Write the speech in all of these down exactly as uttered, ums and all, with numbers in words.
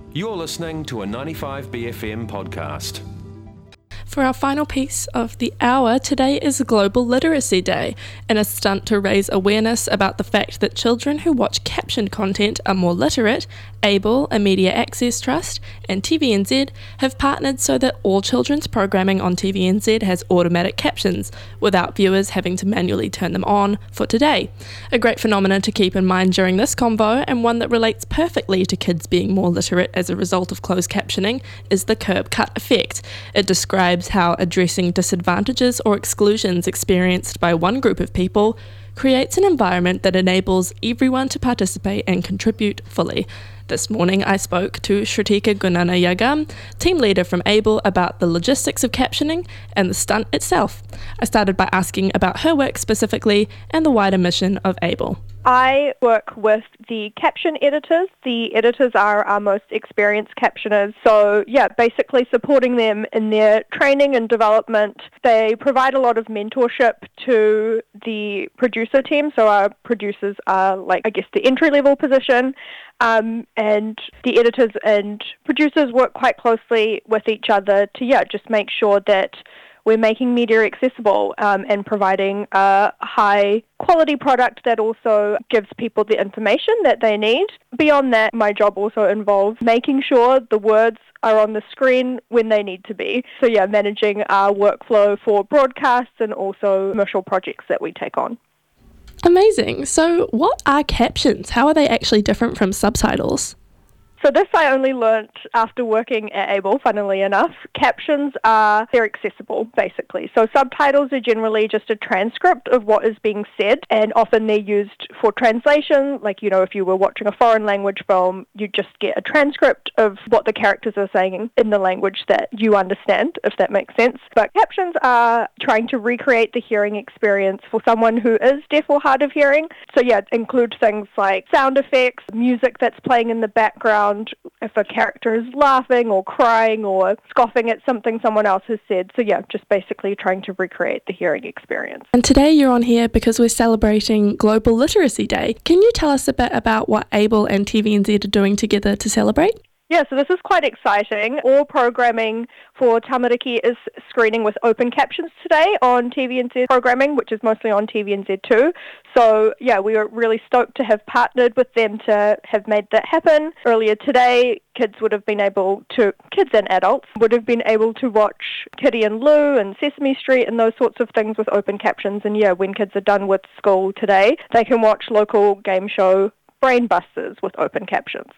You're listening to a ninety-five B F M podcast. For our final piece of the hour, today is Global Literacy Day, in a stunt to raise awareness about the fact that children who watch captioned content are more literate. Able, a media access trust, and T V N Z have partnered so that all children's programming on T V N Z has automatic captions, without viewers having to manually turn them on for today. A great phenomenon to keep in mind during this convo, and one that relates perfectly to kids being more literate as a result of closed captioning, is the curb cut effect. It describes how addressing disadvantages or exclusions experienced by one group of people creates an environment that enables everyone to participate and contribute fully. This morning I spoke to Shrutika Gunanayagam, team leader from Able, about the logistics of captioning and the stunt itself. I started by asking about her work specifically and the wider mission of Able. I work with the caption editors. The editors are our most experienced captioners. So yeah, basically supporting them in their training and development. They provide a lot of mentorship to the producer team. So our producers are like, I guess, the entry-level position. Um, and the editors and producers work quite closely with each other to, yeah, just make sure that we're making media accessible um, and providing a high-quality product that also gives people the information that they need. Beyond that, my job also involves making sure the words are on the screen when they need to be. So yeah, managing our workflow for broadcasts and also commercial projects that we take on. Amazing. So what are captions? How are they actually different from subtitles? So this I only learnt after working at Able, funnily enough. Captions are, they're accessible, basically. So subtitles are generally just a transcript of what is being said, and often they're used for translation. Like, you know, if you were watching a foreign language film, you just get a transcript of what the characters are saying in the language that you understand, if that makes sense. But captions are trying to recreate the hearing experience for someone who is deaf or hard of hearing. So yeah, include things like sound effects, music that's playing in the background, if a character is laughing or crying or scoffing at something someone else has said. So yeah, just basically trying to recreate the hearing experience. And today you're on here because we're celebrating Global Literacy Day. Can you tell us a bit about what Able and T V N Z are doing together to celebrate? Yeah, so this is quite exciting. All programming for Tamariki is screening with open captions today on T V N Z programming, which is mostly on T V N Z two. So yeah, we are really stoked to have partnered with them to have made that happen. Earlier today, kids would have been able to, kids and adults, would have been able to watch Kitty and Lou and Sesame Street and those sorts of things with open captions. And yeah, when kids are done with school today, they can watch local game show Brainbusters with open captions.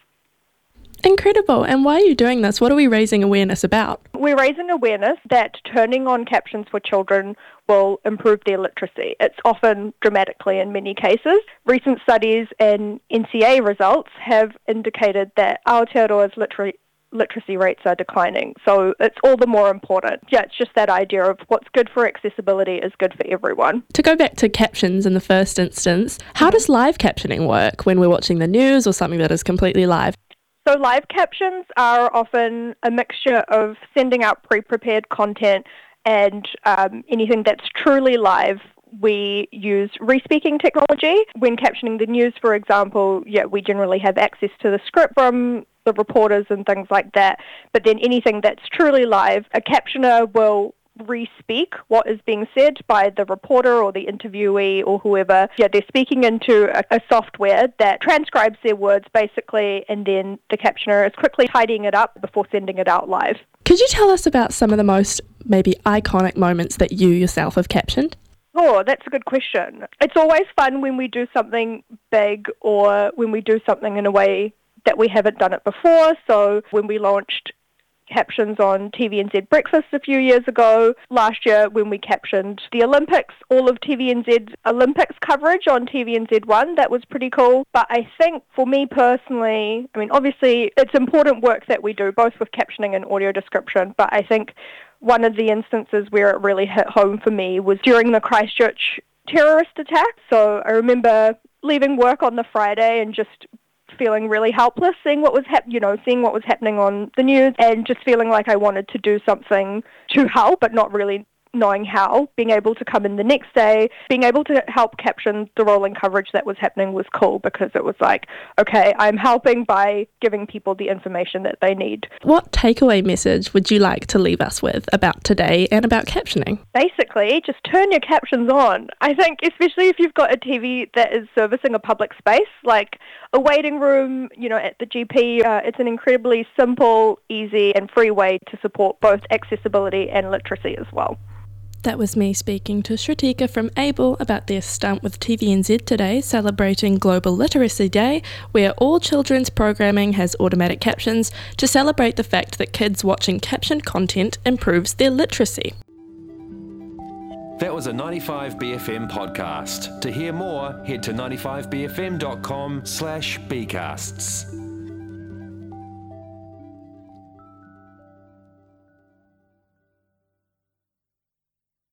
Incredible. And why are you doing this? What are we raising awareness about? We're raising awareness that turning on captions for children will improve their literacy. It's often dramatically in many cases. Recent studies and N C A results have indicated that Aotearoa's literary literacy rates are declining. So it's all the more important. Yeah, it's just that idea of what's good for accessibility is good for everyone. To go back to captions in the first instance, how does live captioning work when we're watching the news or something that is completely live? So live captions are often a mixture of sending out pre-prepared content and um, anything that's truly live. We use re-speaking technology. When captioning the news, for example, yeah, we generally have access to the script from the reporters and things like that. But then anything that's truly live, a captioner will re-speak what is being said by the reporter or the interviewee or whoever. Yeah, they're speaking into a, a software that transcribes their words basically, and then the captioner is quickly tidying it up before sending it out live. Could you tell us about some of the most maybe iconic moments that you yourself have captioned? Oh, that's a good question. It's always fun when we do something big or when we do something in a way that we haven't done it before. So when we launched captions on T V N Z Breakfast a few years ago. Last year when we captioned the Olympics, all of T V N Z's Olympics coverage on T V N Z one, that was pretty cool. But I think for me personally, I mean, obviously it's important work that we do, both with captioning and audio description, but I think one of the instances where it really hit home for me was during the Christchurch terrorist attack. So I remember leaving work on the Friday and just feeling really helpless, seeing what was hap- you know, seeing what was happening on the news, and just feeling like I wanted to do something to help, but not really knowing how, being able to come in the next day, being able to help caption the rolling coverage that was happening was cool because it was like, okay, I'm helping by giving people the information that they need. What takeaway message would you like to leave us with about today and about captioning? Basically, just turn your captions on. I think especially if you've got a T V that is servicing a public space, like a waiting room, you know, at the G P, uh, it's an incredibly simple, easy and free way to support both accessibility and literacy as well. That was me speaking to Shrutika from Able about their stunt with T V N Z today, celebrating Global Literacy Day, where all children's programming has automatic captions to celebrate the fact that kids watching captioned content improves their literacy. That was a ninety-five B F M podcast. To hear more, head to ninety-five b f m dot com slash bcasts.